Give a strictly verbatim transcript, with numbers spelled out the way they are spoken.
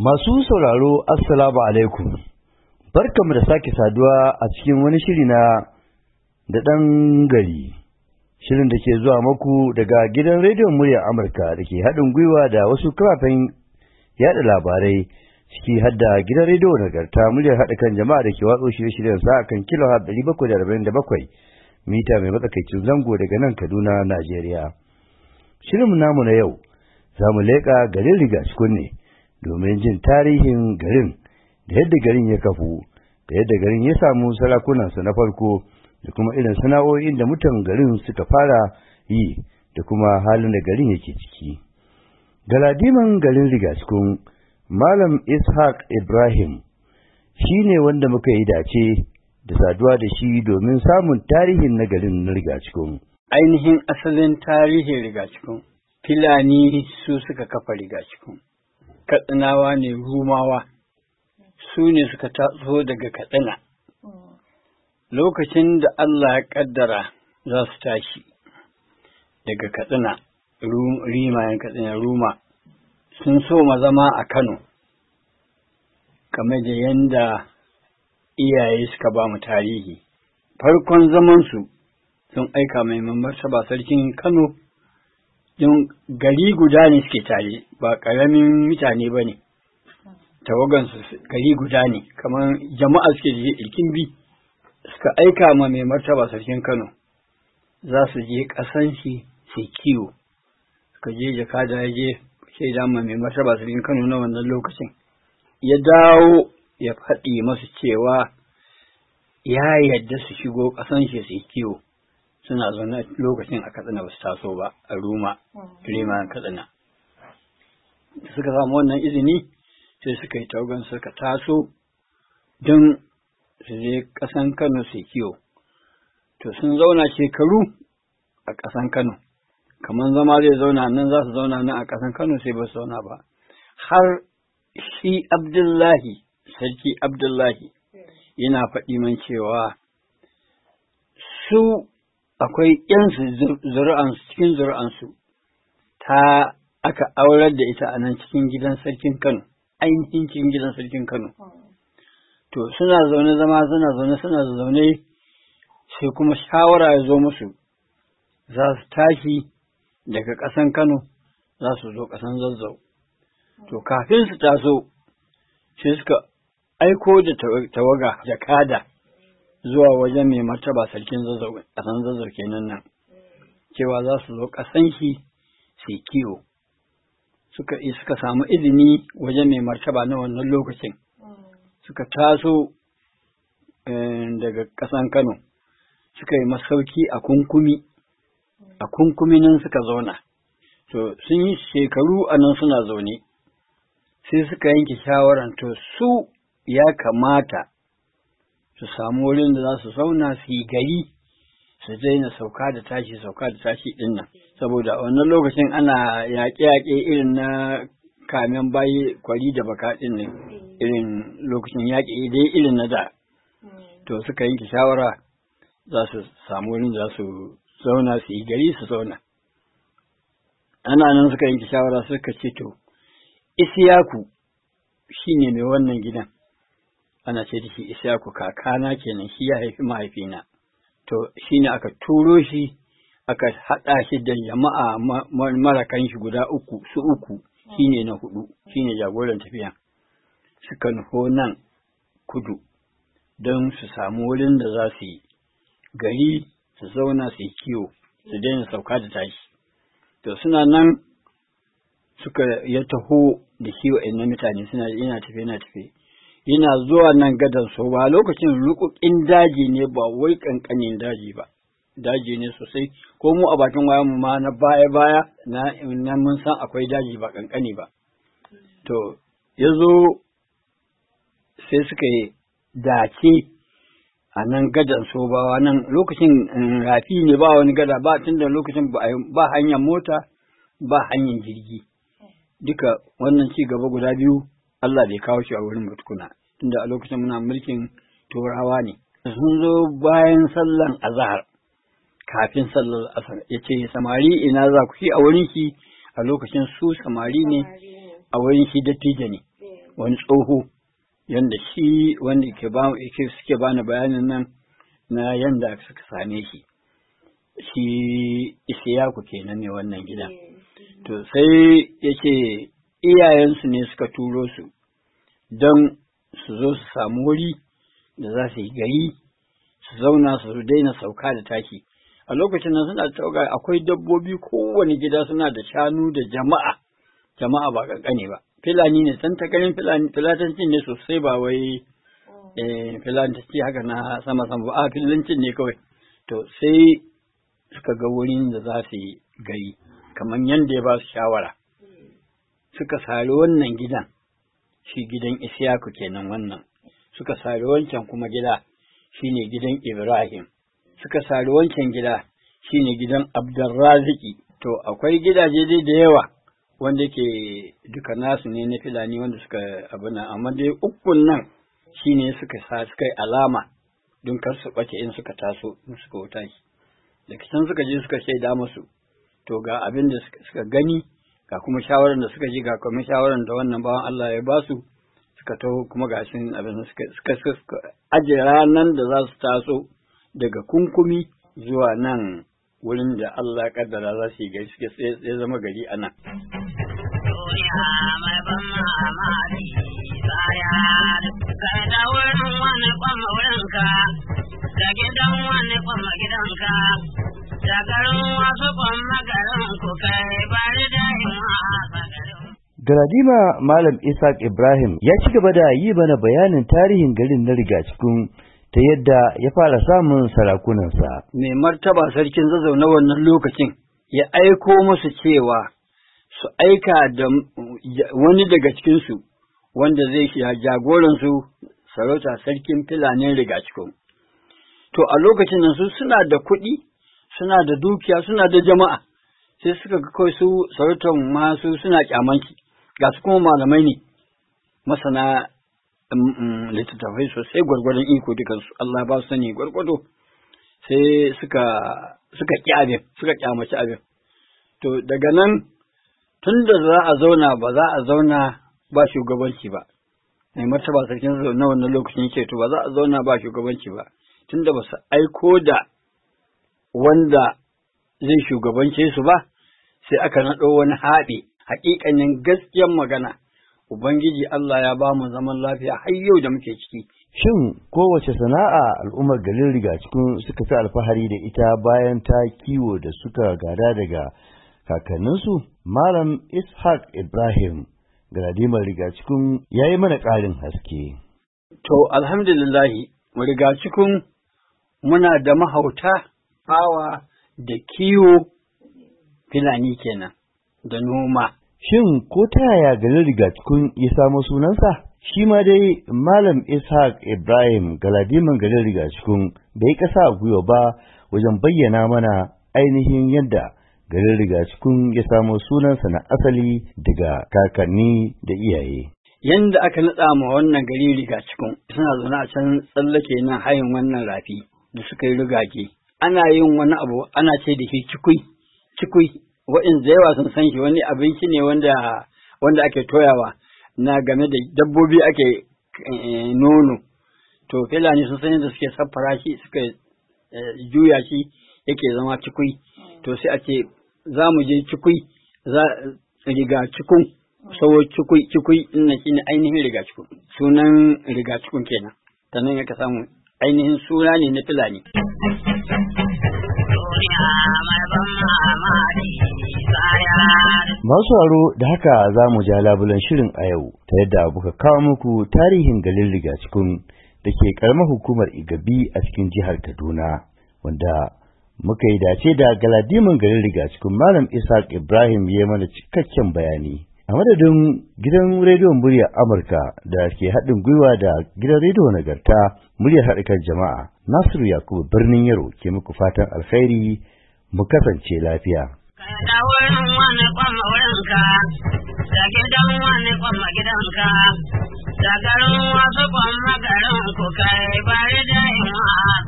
Masu sauraro assalamu alaikum, barkamu da sake saduwa a cikin wani shiri na da ɗan gari, shirin da ke zuwa maku daga gidan rediyon muryar Amurka da ke haɗin gwiwa da wasu kafafen yaɗa labarai ciki hadda gidan rediyo nagarta muryar haɗa kan jama'a da ke watso shirye-shiryen sa kan kilo ɗari bakwai da arba'in da bakwai mita mai matsakaicin zango daga nan Kaduna, Najeriya. Shirin namu na yau za mu leƙa garin Rigaskun ne domin jin tarihin garin da yadda garin ya kafu da yadda garin ya samu sarakunansa na farko da kuma irin sana'o'in da mutan garin suka fara yi da kuma halin da garin yake ciki. Galadiman garin Rigaskun Malam Ishaq Ibrahim shi ne wanda muka yi dace da saduwa da shi domin samun tarihin na garin na Rigaskun. Ainihin asalin tarihin Rigaskun, Filani su suka kafa Rigaskun. Katsinawa ne Rumawa, su ne suka taso daga Katsina. Lokacin da Allah ya ƙaddara za su tashi daga Katsina, rimayen Katsina Ruma, sun so ma zama a Kano, kamar da yanda iyaye suka ba mu tarihi. Farkon zamansu sun aika mai martaba sarkin Kano, don gari guda ne suke tare, ba ƙaramin mutane ba ne, tawagansu gari guda ne, kamar jama'a suke je ilkin bi, suka aika ma mai martaba sarkin Kano, za su je ƙasan shi su kiwo, suka je jakada ya je shaida ma mai martaba sarkin Kano na wannan lokacin, ya dawo ya faɗi masu cewa ya yadda su shigo ƙasan shi su kiwo. Suna zaune lokacin a Katsina ba su taso ba, a Ruma, Riman Katsina. Suka samu wannan izini sai suka yi taugan suka taso don su je ƙasan Kano su kiwo. To sun zauna shekaru a ƙasan Kano, kamar zama zai zauna nan za su zauna nan a ƙasan Kano sai ba su zauna ba. Har shi Abdullahi, Sarki Abdullahi, yana faɗi man cewa su akwai ‘yansu zuri'ansu cikin zuri'ansu ta aka aurar da ita a nan cikin gidan sarkin Kano, ainihin cikin gidan sarkin Kano. To suna zaune zama suna zaune suna zaune sai kuma shawara ya zo musu za su tashi daga ƙasan Kano za su zo ƙasan Zazzau. To kafin su taso sai suka aiko da tawaga jakada zuwa wajen mai martaba sarkin Zazzau, ƙasan Zazzau kenan nan, cewa za su zo ƙasan shi su kiwo. Suka suka samu izini wajen mai martaba na wannan lokacin. Suka taso daga ƙasan Kano, suka yi masauki a Kunkumi, a Kunkumi nan suka zauna. To sun yi shekaru a nan suna zaune, sai suka yanke shawaran to su ya kamata su samu wurin da za su zauna su yi gari, su daina sauka da tashi sauka da tashi ɗin nan, saboda a wannan lokacin ana yaƙe-yaƙe irin na kamen bayi kwari da baka ɗin nan, irin lokacin yaƙi dai irin na da. To suka yanke shawara za su samu wurin da za su zauna su yi gari su zauna. Ana nan suka yanke shawara suka ce to Isiyaku shi ne mai wannan gidan. Ana ce da shi Ishaku kakana kenan, shi ya haifi mahaifina. To shi ne aka turo shi, aka haɗa shi da jama'a marakan shi guda uku, su uku, shi ne na hudu, shi ne jagoran tafiya. Suka nufo nan kudu don su samu wurin da za su yi gari, su zauna su yi kiwo, su daina sauka da tashi. To suna nan suka ya taho da kiwo ɗin mutane suna yana tafe yana tafe. Yana zuwa nan gadon so ba lokacin rukukin daji ne ba wai kankanin daji ba, daji ne sosai, ko mu a bakin wayan mu ma na baya-baya na, na mun san akwai daji ba kankani ba. To, ya zo sai suka yi dace a nan gadon so ba nan lokacin rafi ne ba wani gada ba, tun da lokacin ba hanyar mota ba hanyar jirgi. Duka wannan ci gaba guda biyu Allah bai kawo shi a wurin mutukuna, tunda a lokacin muna mulkin Turawa ne. Sun zo bayan sallan azahar, kafin sallar asar, ya ce samari ina za ku shi a wurin shi, a lokacin su samari ne, a wurin shi dattijo ne. wani tsoho yanda shi wanda ke ba yake suke bani bayanin nan na yanda suka same shi shi Isiyaku kenan ne wannan gida to sai yace iyayensu ne suka turo su don su zo su samu wuri da za su yi gari su zauna su daina sauka da taki a lokacin nan suna tauga akwai dabbobi kowane gida suna da shanu da jama'a jama'a ba kankane ba filani ne san takarin filani filatancin ne sosai ba wai eh filanci haka na sama sama ba a filancin ne kawai to sai suka ga wurin da za su yi gari kamar yanda ya ba su shawara suka sari wannan gidan shi gidan Isiyaku kenan wannan suka sari wancan kuma gida shine gidan Ibrahim suka sari wancan gida shine gidan Abdurraziki to akwai gidaje dai da yawa wanda ke duka nasu ne na filani wanda suka abuna amma dai ukun nan shine suka sa suka yi alama don kar su bace in suka taso in suka wuta shi da kisan suka je suka shaida musu to ga abin da suka gani ga kuma shawaran da suka ji ga kuma shawaran da wannan bawan Allah ya ba su suka taho kuma ga shi abin da suka suka aje ranan da za su taso daga kunkumi zuwa nan wurin da Allah ya kaddara za su yi gari suke tsaye zama gari a nan. Duniya mai ban mamaki baya da da wurin wani kwamma wurinka da gidan wani kwamma gidanka da garin wasu kwamma garin ku kai bari da yin wasa garin. Galadima Malam Ishaq Ibrahim ya ci gaba da yi bana bayanin tarihin garin na Rigacikun ta yadda ya fara samun sarakunansa. Mai martaba sarkin Zazzau na wannan lokacin ya aiko musu cewa su aika da wani daga cikinsu wanda zai shi jagoransu sarauta sarkin filanin Rigacikun. To a lokacin nan su suna da kuɗi, suna da dukiya, suna da jama'a, sai suka ga kawai su sarautan masu suna kyamanci, ga su kuma malamai ne, masana littattafai sosai gwargwadon iko dukansu Allah ba su sani gwargwado sai suka suka ƙi abin suka ƙyamaci abin to daga nan tun da za a zauna ba za a zauna ba shugabanci ba mai martaba sarkin na wannan lokacin yake to ba za a zauna ba shugabanci ba tun da ba su aiko da wanda zai shugabance su ba sai aka naɗo wani haɗe haƙiƙanin gaskiyar magana Ubangiji Allah ya ba mu zaman lafiya har yau da muke ciki. Shin kowace sana'a al'ummar garin Rigacikun suka fi alfahari da ita bayan ta kiwo da suka gada daga kakanninsu? Malam Ishaq Ibrahim, Galadimar Rigacikun ya yi mana ƙarin haske. To, alhamdulillahi, Rigacikun muna da mahauta, fawa da kiwo filani kenan, da noma. Shin ko ta yaya garin Rigacikun ya samo sunansa? Shi ma dai Malam Ishaq Ibrahim Galadiman garin Rigacikun bai ƙasa a gwiwa ba wajen bayyana mana ainihin yadda garin Rigacikun ya samo sunansa na asali daga kakanni da iyaye. Yanda aka naɗa ma wannan gari Rigacikun suna zaune a can tsallake nan hayin wannan rafi da suka yi rigage. Ana yin wani abu ana ce da shi cikui, cikui. Wa'in da yawa sun san shi wani abinci ne wanda wanda ake toyawa na game da dabbobi ake nono to filani sun san yadda suke saffara shi suka juya shi yake zama cikui to sai a ce za mu je cikui za riga cikun sawo cikui cikui ina shine ainihin riga cikun sunan riga cikun kenan sannan ya ka samu ainihin suna ne na filani. Masu haro da haka za mu ja labulan shirin a yau ta yadda muka kawo muku tarihin garin Rigacikun da ke karamar hukumar Igabi a cikin jihar Kaduna wanda muka yi dace da Galadiman garin Rigacikun Malam Ishaq Ibrahim ya mana cikakken bayani. A madadin gidan rediyon muryar Amurka da ke haɗin gwiwa da gidan rediyo Nagarta muryar haɗikar jama'a Nasiru Yakubu birnin Yaro ke muku fatan alkhairi mu kasance lafiya. Da wurin wani kwamma wurinka, da gidan wani kwamma gidanka, da garin wasu kwamma garin ku kai bari da yin